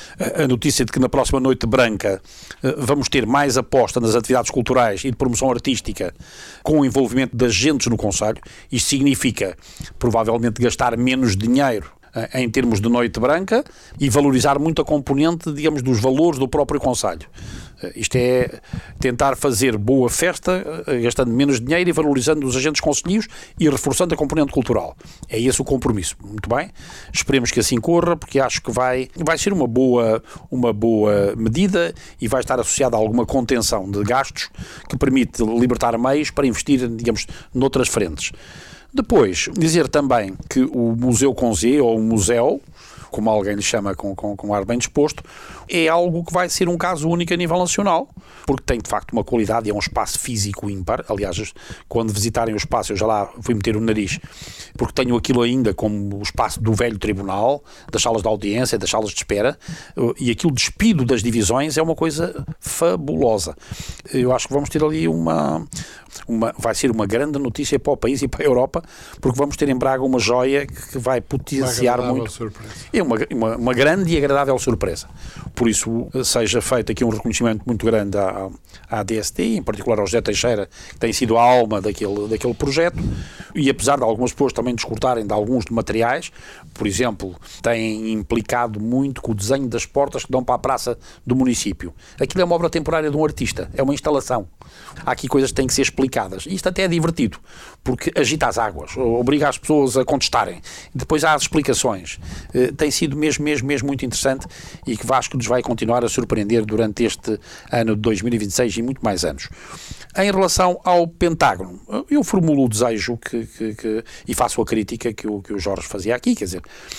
A notícia de que na próxima Noite Branca uh, vamos ter mais aposta nas atividades culturais e de promoção artística com o envolvimento de agentes no Conselho. Isto significa, provavelmente, gastar menos dinheiro uh, em termos de Noite Branca e valorizar muito a componente, digamos, dos valores do próprio Conselho. Isto é tentar fazer boa festa, gastando menos dinheiro e valorizando os agentes concelhios e reforçando a componente cultural. É esse o compromisso. Muito bem. Esperemos que assim corra, porque acho que vai, vai ser uma boa, uma boa medida e vai estar associada a alguma contenção de gastos que permite libertar meios para investir, digamos, noutras frentes. Depois, dizer também que o Museu com Z, ou o Museu, como alguém lhe chama com, com, com ar bem disposto, é algo que vai ser um caso único a nível nacional, porque tem de facto uma qualidade e é um espaço físico ímpar. Aliás, quando visitarem o espaço, eu já lá fui meter o nariz, porque tenho aquilo ainda como o espaço do velho tribunal, das salas de audiência, das salas de espera, e aquilo despido das divisões é uma coisa fabulosa. Eu acho que vamos ter ali uma... Uma, vai ser uma grande notícia para o país e para a Europa, porque vamos ter em Braga uma joia que vai potenciar muito. Surpresa. É uma, uma, uma grande e agradável surpresa. Por isso, seja feito aqui um reconhecimento muito grande à, à D S T, em particular ao José Teixeira, que tem sido a alma daquele, daquele projeto, e apesar de algumas pessoas também discordarem de alguns materiais, por exemplo, têm implicado muito com o desenho das portas que dão para a praça do município. Aquilo é uma obra temporária de um artista, é uma instalação. Há aqui coisas que têm que ser explicadas. Isto até é divertido, porque agita as águas, obriga as pessoas a contestarem. Depois há as explicações. Uh, tem sido mesmo, mesmo, mesmo muito interessante e que acho que nos vai continuar a surpreender durante este ano de dois mil e vinte e seis e muito mais anos. Em relação ao Pentágono, eu formulo o desejo que, que, que, e faço a crítica que o, que o Jorge fazia aqui, quer dizer,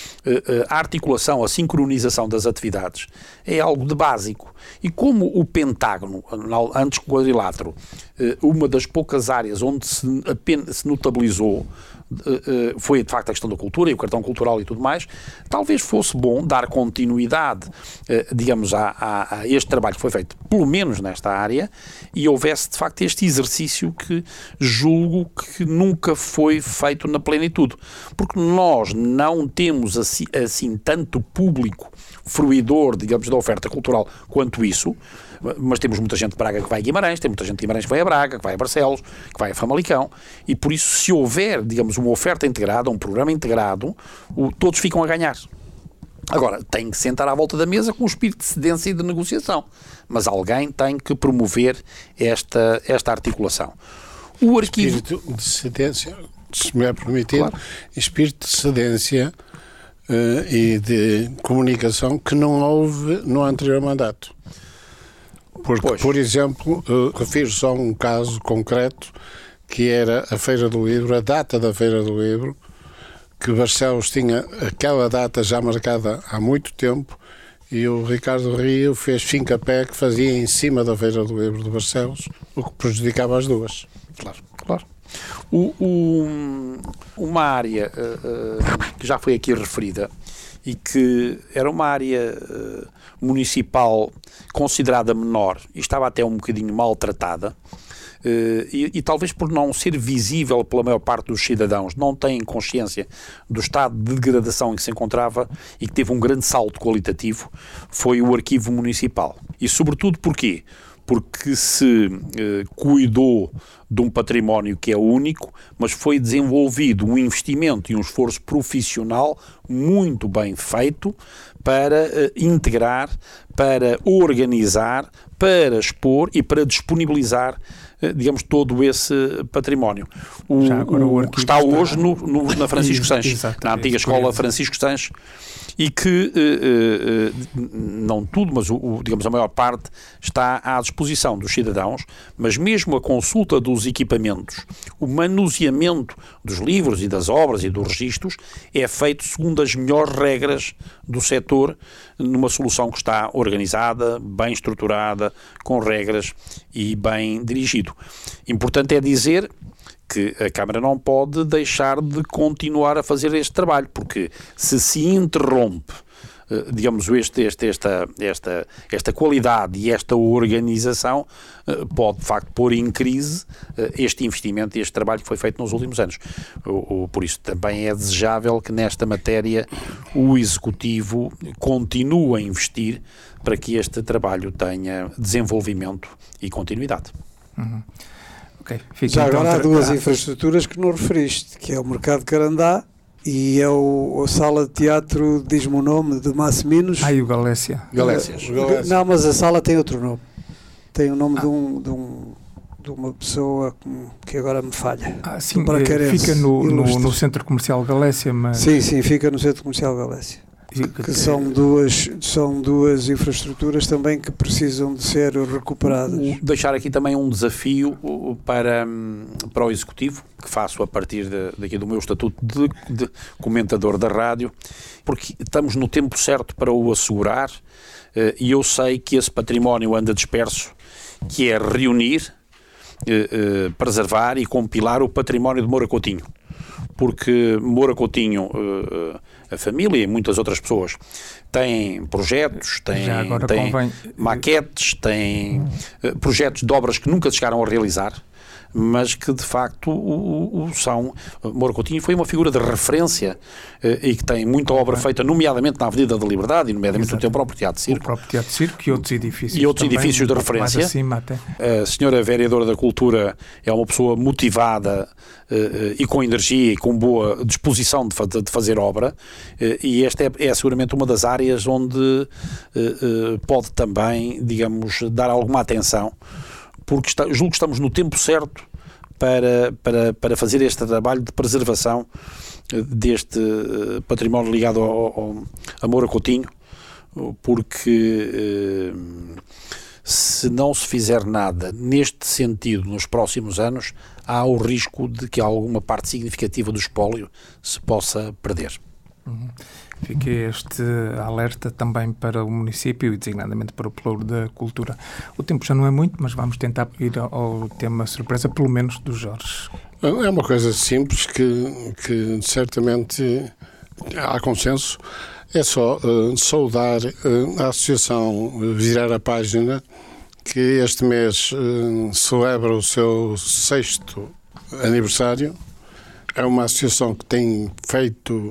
a articulação, a sincronização das atividades é algo de básico. E como o Pentágono, antes que o quadrilátero, uma das poucas áreas onde se, apenas, se notabilizou foi de facto a questão da cultura e o cartão cultural e tudo mais, talvez fosse bom dar continuidade, digamos, a, a, a este trabalho que foi feito, pelo menos nesta área, e houvesse de facto este exercício que julgo que nunca foi feito na plenitude, porque nós não temos assim, assim tanto público fruidor, digamos, da oferta cultural quanto isso, mas temos muita gente de Braga que vai a Guimarães, tem muita gente de Guimarães que vai a Braga, que vai a Barcelos, que vai a Famalicão, e por isso, se houver, digamos, uma oferta integrada, um programa integrado, o, todos ficam a ganhar. Agora, tem que sentar à volta da mesa com um espírito de cedência e de negociação, mas alguém tem que promover esta, esta articulação. O arquivo... Espírito de cedência, se me é permitido, claro. Espírito de cedência uh, e de comunicação que não houve no anterior mandato. Porque, pois. Por exemplo, uh, refiro só um caso concreto, que era a Feira do Livro, a data da Feira do Livro, que Barcelos tinha aquela data já marcada há muito tempo, e o Ricardo Rio fez fincapé que fazia em cima da Feira do Livro de Barcelos, o que prejudicava as duas. Claro, claro. O, o, uma área uh, uh, que já foi aqui referida, e que era uma área uh, municipal considerada menor e estava até um bocadinho maltratada, uh, e, e talvez por não ser visível pela maior parte dos cidadãos, não têm consciência do estado de degradação em que se encontrava e que teve um grande salto qualitativo, foi o Arquivo Municipal. E sobretudo porquê? Porque se eh, cuidou de um património que é único, mas foi desenvolvido um investimento e um esforço profissional muito bem feito para eh, integrar, para organizar, para expor e para disponibilizar, eh, digamos, todo esse património. O, o, o que está hoje está... No, no, na Francisco Sanches, na antiga escola Francisco Sanches, e que, eh, eh, não tudo, mas o, o, digamos, a maior parte está à disposição dos cidadãos, mas mesmo a consulta dos equipamentos, o manuseamento dos livros e das obras e dos registros é feito segundo as melhores regras do setor, numa solução que está organizada, bem estruturada, com regras e bem dirigido. Importante é dizer que a Câmara não pode deixar de continuar a fazer este trabalho, porque se se interrompe, digamos, este, este, esta, esta, esta qualidade e esta organização, pode de facto pôr em crise este investimento e este trabalho que foi feito nos últimos anos. Por isso também é desejável que nesta matéria o Executivo continue a investir para que este trabalho tenha desenvolvimento e continuidade. Uhum. Okay. Fica Já então agora há tra... duas ah. infraestruturas que não referiste, que é o Mercado de Carandá e é o, a Sala de Teatro, diz-me o nome, de Massiminos. Ah, e o Galécia. Galécias. Uh, não, mas a sala tem outro nome. Tem o nome ah. de, um, de, um, de uma pessoa que agora me falha. Ah, sim, fica no, no, no Centro Comercial Galécia, mas... Sim, sim, fica no Centro Comercial Galécia. Que são duas, são duas infraestruturas também que precisam de ser recuperadas. Deixar aqui também um desafio para, para o Executivo, que faço a partir de, daqui do meu estatuto de, de comentador da rádio, porque estamos no tempo certo para o assegurar, e eu sei que esse património anda disperso, que é reunir, preservar e compilar o património de Moura Coutinho. Porque Moura Coutinho, a família e muitas outras pessoas têm projetos, têm, têm maquetes, têm projetos de obras que nunca chegaram a realizar, mas que de facto o, o são. Moura Coutinho foi uma figura de referência e que tem muita obra feita, nomeadamente na Avenida da Liberdade e nomeadamente no seu próprio Teatro de Circo. O próprio Teatro de Circo e outros edifícios. E outros também, edifícios de referência. Acima até. A senhora vereadora da Cultura é uma pessoa motivada uh, e com energia e com boa disposição de, fa de fazer obra, uh, e esta é, é seguramente uma das áreas onde uh, uh, pode também, digamos, dar alguma atenção, porque está, julgo que estamos no tempo certo para, para, para fazer este trabalho de preservação deste património ligado ao, ao, a Moura Coutinho, porque eh, se não se fizer nada neste sentido nos próximos anos, há o risco de que alguma parte significativa do espólio se possa perder. Uhum. Fica este alerta também para o município e designadamente para o Pelouro da Cultura. O tempo já não é muito, mas vamos tentar ir ao tema surpresa, pelo menos do Jorge. É uma coisa simples que, que certamente há consenso. É só uh, saudar uh, a Associação Virar a Página, que este mês uh, celebra o seu sexto aniversário. É uma associação que tem feito,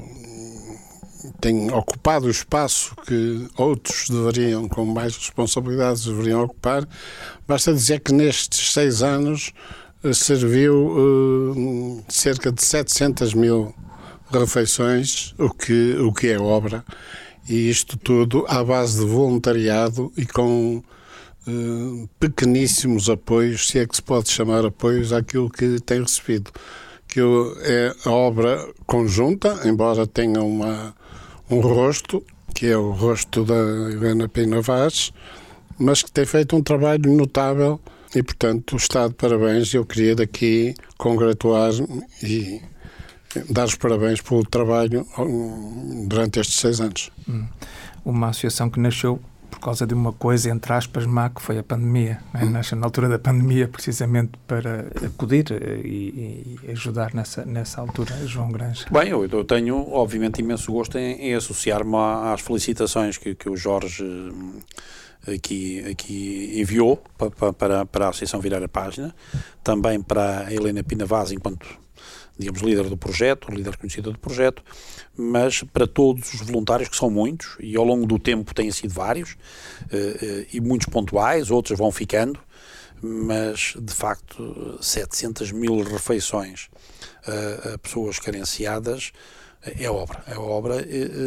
tem ocupado o espaço que outros deveriam, com mais responsabilidades, deveriam ocupar. Basta dizer que nestes seis anos uh, serviu uh, cerca de setecentas mil refeições, o que, o que é obra, e isto tudo à base de voluntariado e com uh, pequeníssimos apoios, se é que se pode chamar apoios àquilo que tem recebido. Que é a obra conjunta, embora tenha uma, um rosto, que é o rosto da Helena Pina Vaz, mas que tem feito um trabalho notável e, portanto, está de parabéns. Eu queria daqui congratular-me e dar os parabéns pelo trabalho durante estes seis anos. Hum. Uma associação que nasceu por causa de uma coisa, entre aspas, má, que foi a pandemia. Né? Hum. Nasceu na altura da pandemia, precisamente para acudir e, e ajudar nessa, nessa altura, João Granja. Bem, eu, eu tenho, obviamente, imenso gosto em, em associar-me às felicitações que, que o Jorge aqui, aqui enviou para, para, para a Associação Virar a Página, também para a Helena Pina Vaz, enquanto, digamos, líder do projeto, líder conhecida do projeto, mas para todos os voluntários, que são muitos, e ao longo do tempo têm sido vários, e muitos pontuais, outros vão ficando, mas, de facto, setecentas mil refeições a pessoas carenciadas é obra, é obra,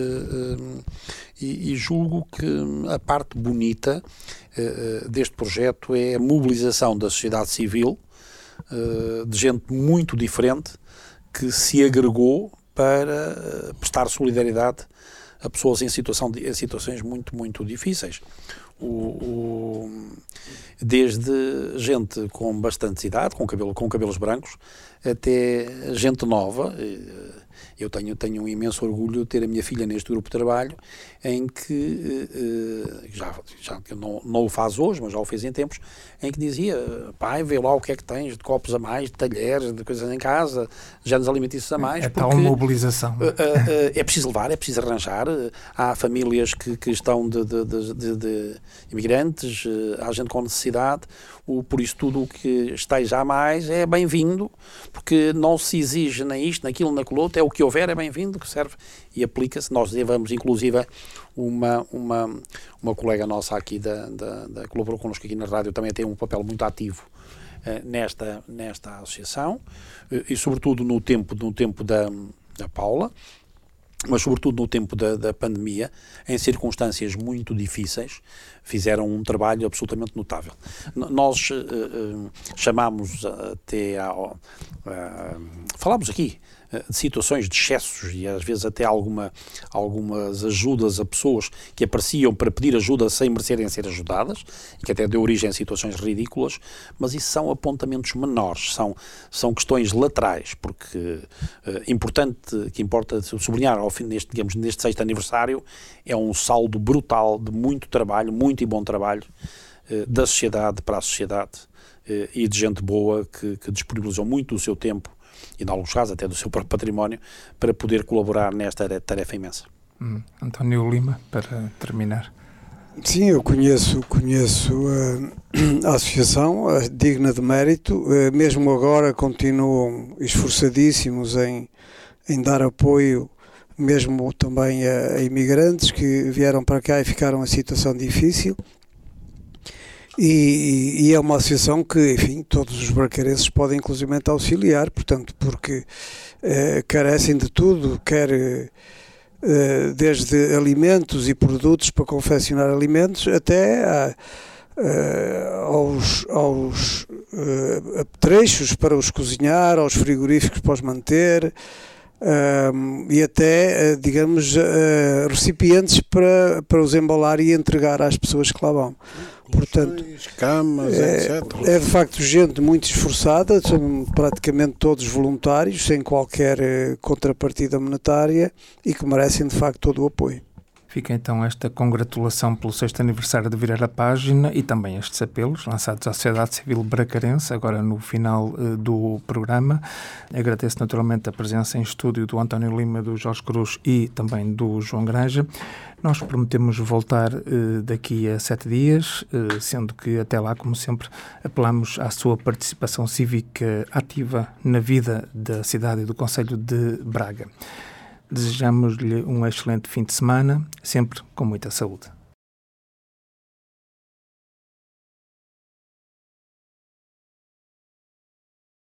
e, e julgo que a parte bonita deste projeto é a mobilização da sociedade civil, de gente muito diferente, que se agregou para prestar solidariedade a pessoas em, situação de, em situações muito, muito difíceis. O, o, desde gente com bastante idade, com, cabelo, com cabelos brancos, até gente nova. Eu tenho, tenho um imenso orgulho de ter a minha filha neste grupo de trabalho, em que, já, já não, não o faz hoje, mas já o fez em tempos, em que dizia: pai, vê lá o que é que tens de copos a mais, de talheres, de coisas em casa, géneros alimentícios a mais. É tal mobilização. É preciso levar, é preciso arranjar. Há famílias que, que estão de, de, de, de, de imigrantes, há gente com necessidade. O, por isso, tudo o que esteja a mais é bem-vindo, porque não se exige nem isto, naquilo, naquilo outro, é o que houver, é bem-vindo, que serve e aplica-se. Nós levamos, inclusive, uma, uma, uma colega nossa aqui, da, da, da, colaborou connosco aqui na rádio, também tem um papel muito ativo uh, nesta, nesta associação, uh, e sobretudo no tempo, no tempo da, da Paula, mas sobretudo no tempo da, da pandemia, em circunstâncias muito difíceis, fizeram um trabalho absolutamente notável. N- nós uh, uh, chamámos até ao... Uh, falámos aqui de situações de excessos e às vezes até alguma, algumas ajudas a pessoas que apareciam para pedir ajuda sem merecerem ser ajudadas, e que até deu origem a situações ridículas, mas isso são apontamentos menores, são, são questões laterais, porque uh, importante, que importa sublinhar ao fim deste, digamos, neste sexto aniversário, é um saldo brutal de muito trabalho, muito e bom trabalho uh, da sociedade para a sociedade, uh, e de gente boa que, que disponibilizou muito do seu tempo, e em alguns casos até do seu próprio património, para poder colaborar nesta tarefa imensa. Hum, António Lima, para terminar. Sim, eu conheço, conheço uh, a associação, uh, digna de mérito, uh, mesmo agora continuam esforçadíssimos em, em dar apoio, mesmo também a, a imigrantes que vieram para cá e ficaram em situação difícil. E, e é uma associação que, enfim, todos os bracarenses podem inclusivamente auxiliar, portanto, porque eh, carecem de tudo, quer eh, desde alimentos e produtos para confeccionar alimentos, até a, eh, aos, aos eh, apetrechos para os cozinhar, aos frigoríficos para os manter, uh, e até, uh, digamos, uh, recipientes para, para os embalar e entregar às pessoas que lá vão. Portanto, camas, é, etcétera. É de facto gente muito esforçada, são praticamente todos voluntários, sem qualquer uh, contrapartida monetária e que merecem de facto todo o apoio. Fica então esta congratulação pelo sexto aniversário de Virar a Página e também estes apelos lançados à sociedade civil bracarense, agora no final uh, do programa. Agradeço naturalmente a presença em estúdio do António Lima, do Jorge Cruz e também do João Granja. Nós prometemos voltar uh, daqui a sete dias, uh, sendo que até lá, como sempre, apelamos à sua participação cívica ativa na vida da cidade e do concelho de Braga. Desejamos-lhe um excelente fim de semana, sempre com muita saúde.